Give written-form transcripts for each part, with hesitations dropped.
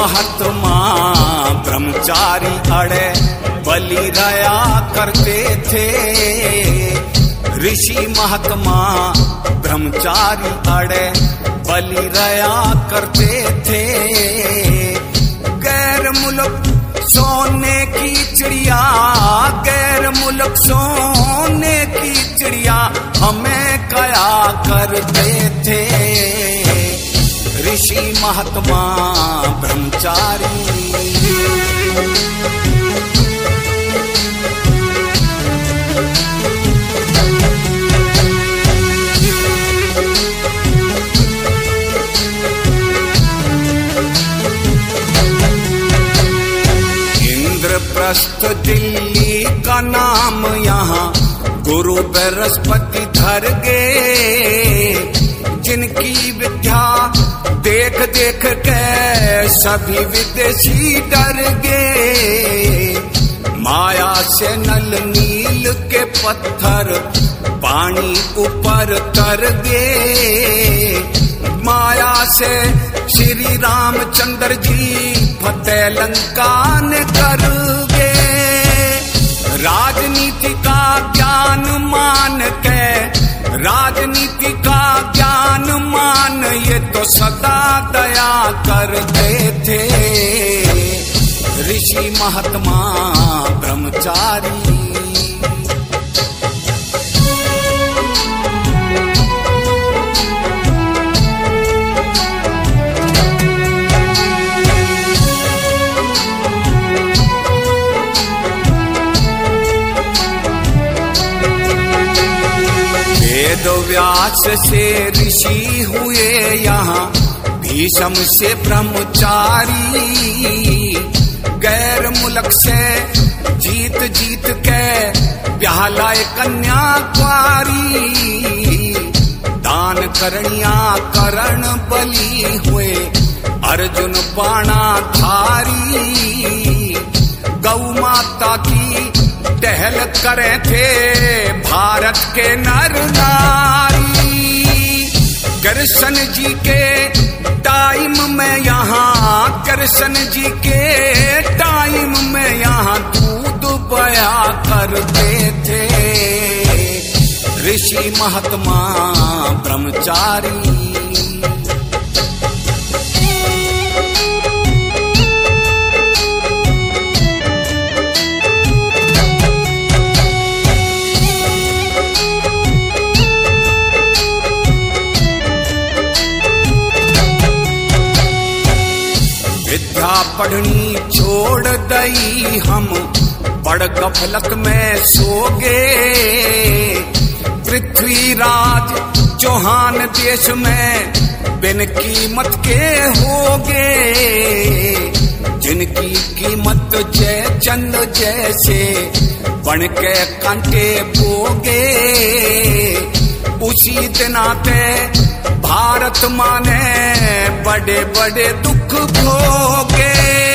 महात्मा ब्रह्मचारी अड़े बलि रहा करते थे। ऋषि महात्मा ब्रह्मचारी अड़े बलि रहा करते थे। गैर मुल्क सोने की चिड़िया, गैर मुल्क सोने की चिड़िया हमें कया करते थे। ऋषि महात्मा ब्रह्मचारी। इंद्रप्रस्थ दिल्ली का नाम यहाँ गुरु बृहस्पति धर गए। जिनकी विद्या देख देख के सभी विदेशी डर गए। माया से नल नील के पत्थर पानी ऊपर तर गए। माया से श्री रामचंद्र जी फतेह लंका ने कर गए। राजनीति का ज्ञान मान के, राजनीति का ज्ञान मान ये तो सदा दया करते थे। ऋषि महात्मा ब्रह्मचारी। वेद व्यास से ऋषि हुए यहाँ भीष्म से ब्रह्मचारी। गैर मुल्क से जीत जीत के ब्याह लाए कन्या कुंवारी। दान करनिया करण बलि हुए अर्जुन बाणाधारी। गौ माता की टहल करे थे भारत के नर नारी। कृष्ण जी के टाइम में यहाँ, कृष्ण जी के टाइम में यहाँ दूध बया करते थे। ऋषि महात्मा ब्रह्मचारी। विद्या पढ़नी छोड़ दई हम बड़ गफलत में सो गए। पृथ्वीराज चौहान देश में बिन कीमत के हो गए। जिनकी कीमत जय चंद जैसे बन के कांटे बोगे। उसी दिन आते भारत माँ ने बड़े बड़े दुख भोगे।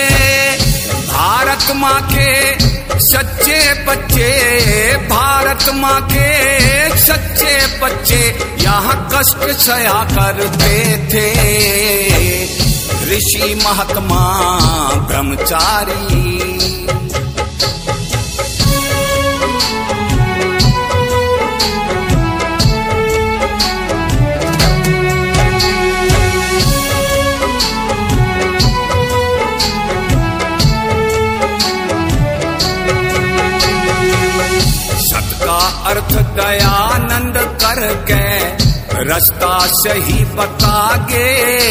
भारत माँ के सच्चे बच्चे, भारत माँ के सच्चे बच्चे यहाँ कष्ट सया करते थे। ऋषि महात्मा ब्रह्मचारी। अर्थ दयानंद करके रास्ता सही बतागे।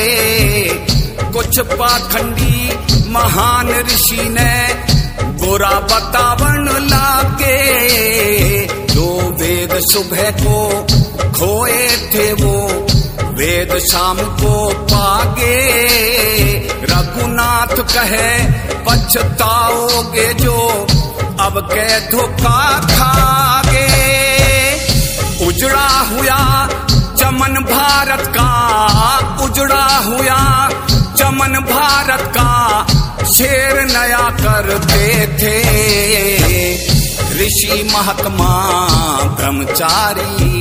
कुछ पाखंडी महान ऋषि ने बुरा बतावन लागे। जो वेद सुबह को खोए थे वो वेद शाम को पागे। रघुनाथ कहे पछताओगे जो अब के धोखा खागे। उजड़ा हुआ चमन भारत का, उजड़ा हुआ चमन भारत का शेर नया करते थे। ऋषि महात्मा ब्रह्मचारी।